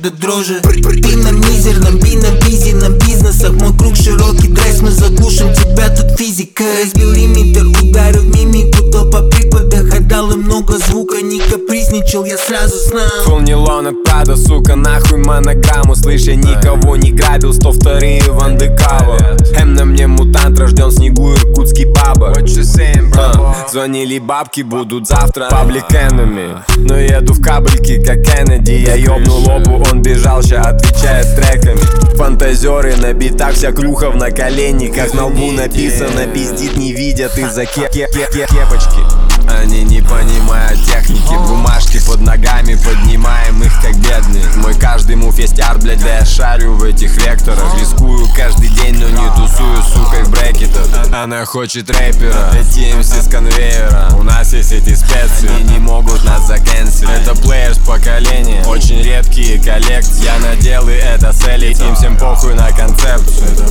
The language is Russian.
до дрожи. Ты на мизерном, би на бизи, на бизнесах. Мой круг широкий, драйс, мы заглушим тебя, тут физика. Разбил лимитер, ударил в мимику, то по прикладах. Отдал им много звука, не капризничал, я сразу знал. Фул нейлона Прада, сука, нахуй монограмму. Слышь, я никого не грабил, 102-е Ван де Кава. На мне мутант, рожден в снегу, иркутский баба. Звонили бабки, будут завтра Public Enemy. Но еду в кабельке, как Кеннеди. Я ёбнул лобу, он бежал, ща отвечает треками. Фантазеры на битах, вся клюха в наколенниках. На лбу написано, пиздит, не видят из-за кепочки. Они не понимают техники, бумажки под ногами, поднимаем их как бедные. Мой каждый мув есть арт, блядь, да я шарю в этих векторах. Рискую каждый день, но не тусую, сука, в брекетах. Она хочет рэпера, эти MC с конвейера. У нас есть эти специи, они не могут нас закэнсить. Это плеерс поколения, очень редкие коллекции. Я наделаю это с Элей, им всем похуй на концепцию.